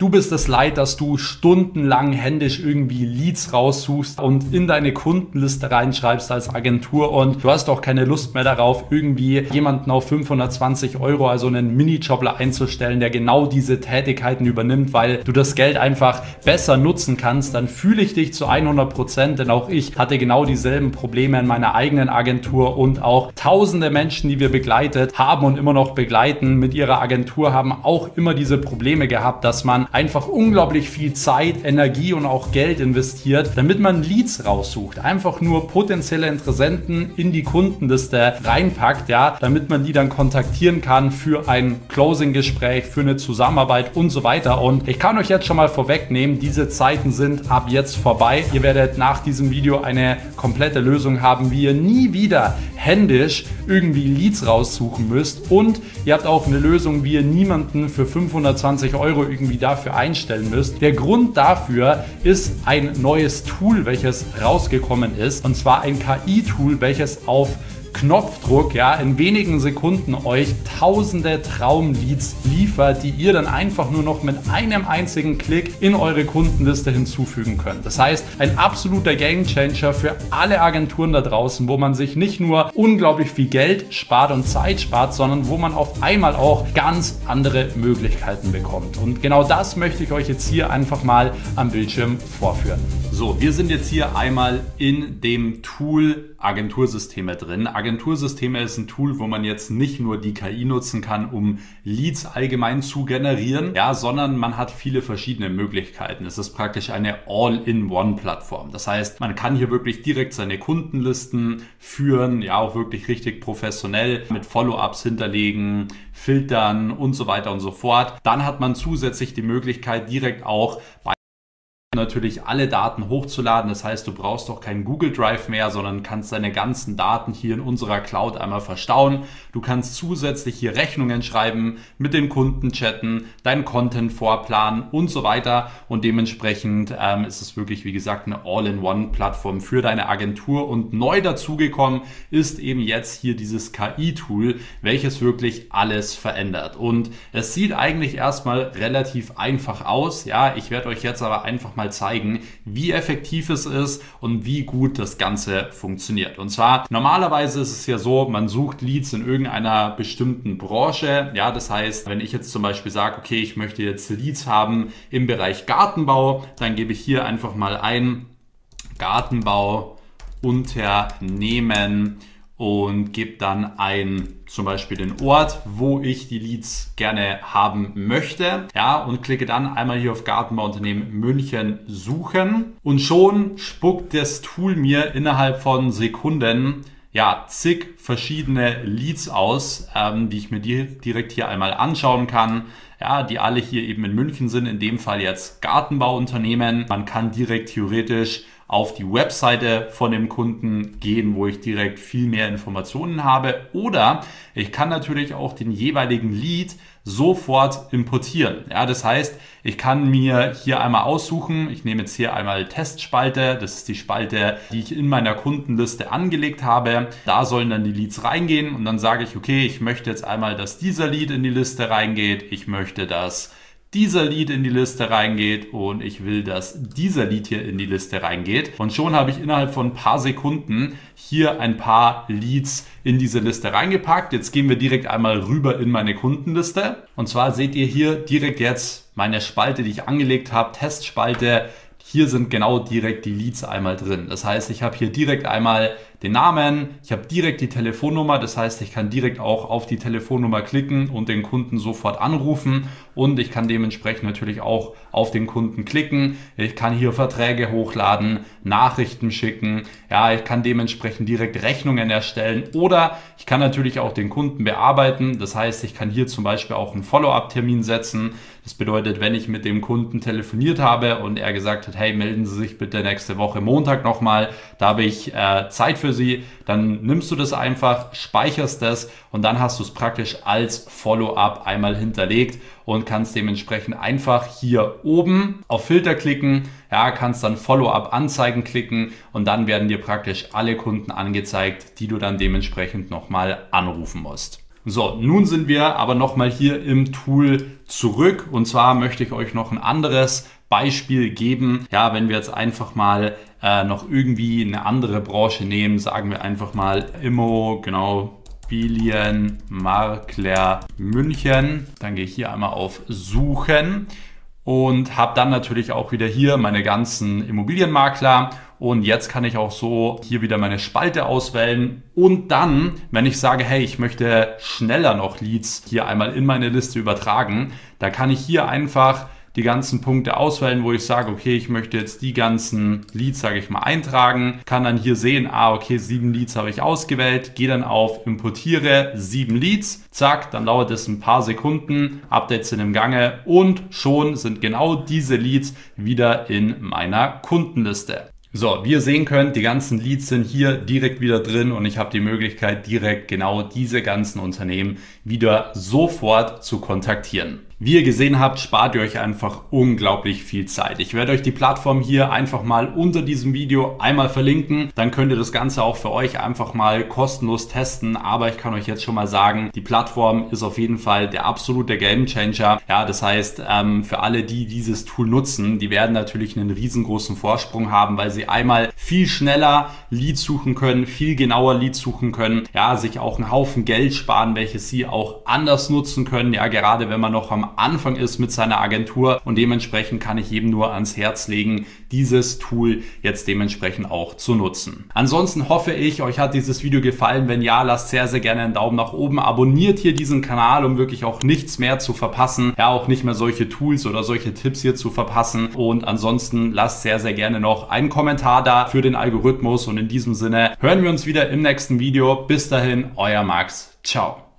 Du bist es leid, dass du stundenlang händisch irgendwie Leads raussuchst und in deine Kundenliste reinschreibst als Agentur und du hast auch keine Lust mehr darauf, irgendwie jemanden auf 520 €, also einen Minijobler einzustellen, der genau diese Tätigkeiten übernimmt, weil du das Geld einfach besser nutzen kannst. Dann fühle ich dich zu 100%, denn auch ich hatte genau dieselben Probleme in meiner eigenen Agentur und auch tausende Menschen, die wir begleitet haben und immer noch begleiten mit ihrer Agentur, haben auch immer diese Probleme gehabt, dass man einfach unglaublich viel Zeit, Energie und auch Geld investiert, damit man Leads raussucht. Einfach nur potenzielle Interessenten in die Kundenliste reinpackt, ja, damit man die dann kontaktieren kann für ein Closing-Gespräch, für eine Zusammenarbeit und so weiter. Und ich kann euch jetzt schon mal vorwegnehmen, diese Zeiten sind ab jetzt vorbei. Ihr werdet nach diesem Video eine komplette Lösung haben, wie ihr nie wieder händisch irgendwie Leads raussuchen müsst, und ihr habt auch eine Lösung, wie ihr niemanden für 520 € irgendwie dafür einstellen müsst. Der Grund dafür ist ein neues Tool, welches rausgekommen ist, und zwar ein KI-Tool, welches auf Knopfdruck, ja, in wenigen Sekunden euch tausende Traumleads liefert, die ihr dann einfach nur noch mit einem einzigen Klick in eure Kundenliste hinzufügen könnt. Das heißt, ein absoluter Gamechanger für alle Agenturen da draußen, wo man sich nicht nur unglaublich viel Geld spart und Zeit spart, sondern wo man auf einmal auch ganz andere Möglichkeiten bekommt. Und genau das möchte ich euch jetzt hier einfach mal am Bildschirm vorführen. So, wir sind jetzt hier einmal in dem Tool Agentursysteme drin. Agentursysteme ist ein Tool, wo man jetzt nicht nur die KI nutzen kann, um Leads allgemein zu generieren, ja, sondern man hat viele verschiedene Möglichkeiten. Es ist praktisch eine All-in-One-Plattform. Das heißt, man kann hier wirklich direkt seine Kundenlisten führen, ja, auch wirklich richtig professionell mit Follow-ups hinterlegen, filtern und so weiter und so fort. Dann hat man zusätzlich die Möglichkeit, direkt auch bei natürlich alle Daten hochzuladen. Das heißt, du brauchst doch keinen Google Drive mehr, sondern kannst deine ganzen Daten hier in unserer Cloud einmal verstauen. Du kannst zusätzlich hier Rechnungen schreiben, mit den Kunden chatten, deinen Content vorplanen und so weiter. Und dementsprechend ist es wirklich, wie gesagt, eine All-in-One-Plattform für deine Agentur. Und neu dazugekommen ist eben jetzt hier dieses KI-Tool, welches wirklich alles verändert. Und es sieht eigentlich erstmal relativ einfach aus. Ja, ich werde euch jetzt aber einfach mal zeigen, wie effektiv es ist und wie gut das Ganze funktioniert. Und zwar, normalerweise ist es ja so, man sucht Leads in irgendeiner bestimmten Branche. Ja, das heißt, wenn ich jetzt zum Beispiel sage, okay, ich möchte jetzt Leads haben im Bereich Gartenbau, dann gebe ich hier einfach mal ein Gartenbau Unternehmen und gebe dann zum Beispiel den Ort, wo ich die Leads gerne haben möchte. Ja, und klicke dann einmal hier auf Gartenbauunternehmen München suchen. Und schon spuckt das Tool mir innerhalb von Sekunden ja zig verschiedene Leads aus, die ich mir direkt hier einmal anschauen kann. Ja, die alle hier eben in München sind, in dem Fall jetzt Gartenbauunternehmen. Man kann direkt theoretisch auf die Webseite von dem Kunden gehen, wo ich direkt viel mehr Informationen habe. Oder ich kann natürlich auch den jeweiligen Lead sofort importieren. Ja, das heißt, ich kann mir hier einmal aussuchen, ich nehme jetzt hier einmal Testspalte, das ist die Spalte, die ich in meiner Kundenliste angelegt habe. Da sollen dann die Leads reingehen und dann sage ich, okay, ich möchte jetzt einmal, dass dieser Lead in die Liste reingeht, ich möchte, dass dieser Lead in die Liste reingeht und ich will, dass dieser Lead hier in die Liste reingeht. Und schon habe ich innerhalb von ein paar Sekunden hier ein paar Leads in diese Liste reingepackt. Jetzt gehen wir direkt einmal rüber in meine Kundenliste. Und zwar seht ihr hier direkt jetzt meine Spalte, die ich angelegt habe, Testspalte. Hier sind genau direkt die Leads einmal drin. Das heißt, ich habe hier direkt einmal den Namen, ich habe direkt die Telefonnummer, das heißt, ich kann direkt auch auf die Telefonnummer klicken und den Kunden sofort anrufen und ich kann dementsprechend natürlich auch auf den Kunden klicken. Ich kann hier Verträge hochladen, Nachrichten schicken, ja, ich kann dementsprechend direkt Rechnungen erstellen oder ich kann natürlich auch den Kunden bearbeiten. Das heißt, ich kann hier zum Beispiel auch einen Follow-up-Termin setzen. Das bedeutet, wenn ich mit dem Kunden telefoniert habe und er gesagt hat, hey, melden Sie sich bitte nächste Woche Montag nochmal, da habe ich Zeit für Sie, dann nimmst du das einfach, speicherst das und dann hast du es praktisch als Follow-up einmal hinterlegt und kannst dementsprechend einfach hier oben auf Filter klicken, ja, kannst dann Follow-up anzeigen klicken und dann werden dir praktisch alle Kunden angezeigt, die du dann dementsprechend nochmal anrufen musst. So, nun sind wir aber nochmal hier im Tool zurück und zwar möchte ich euch noch ein anderes Beispiel geben. Ja, wenn wir jetzt einfach mal noch irgendwie eine andere Branche nehmen, sagen wir einfach mal Immobilienmakler München. Dann gehe ich hier einmal auf Suchen und habe dann natürlich auch wieder hier meine ganzen Immobilienmakler. Und jetzt kann ich auch so hier wieder meine Spalte auswählen. Und dann, wenn ich sage, hey, ich möchte schneller noch Leads hier einmal in meine Liste übertragen, da kann ich hier einfach die ganzen Punkte auswählen, wo ich sage, okay, ich möchte jetzt die ganzen Leads, sage ich mal, eintragen, kann dann hier sehen, okay, 7 Leads habe ich ausgewählt, gehe dann auf Importiere 7 Leads, zack, dann dauert es ein paar Sekunden, Updates sind im Gange und schon sind genau diese Leads wieder in meiner Kundenliste. So, wie ihr sehen könnt, die ganzen Leads sind hier direkt wieder drin und ich habe die Möglichkeit, direkt genau diese ganzen Unternehmen wieder sofort zu kontaktieren. Wie ihr gesehen habt, spart ihr euch einfach unglaublich viel Zeit. Ich werde euch die Plattform hier einfach mal unter diesem Video einmal verlinken. Dann könnt ihr das Ganze auch für euch einfach mal kostenlos testen. Aber ich kann euch jetzt schon mal sagen, die Plattform ist auf jeden Fall der absolute Gamechanger. Ja, das heißt, für alle, die dieses Tool nutzen, die werden natürlich einen riesengroßen Vorsprung haben, weil sie einmal viel schneller Leads suchen können, viel genauer Leads suchen können, ja, sich auch einen Haufen Geld sparen, welches sie auch anders nutzen können. Ja, gerade wenn man noch am Anfang ist mit seiner Agentur und dementsprechend kann ich jedem nur ans Herz legen, dieses Tool jetzt dementsprechend auch zu nutzen. Ansonsten hoffe ich, euch hat dieses Video gefallen. Wenn ja, lasst sehr, sehr gerne einen Daumen nach oben. Abonniert hier diesen Kanal, um wirklich auch nichts mehr zu verpassen. Ja, auch nicht mehr solche Tools oder solche Tipps hier zu verpassen. Und ansonsten lasst sehr, sehr gerne noch einen Kommentar da für den Algorithmus. Und in diesem Sinne hören wir uns wieder im nächsten Video. Bis dahin, euer Max. Ciao.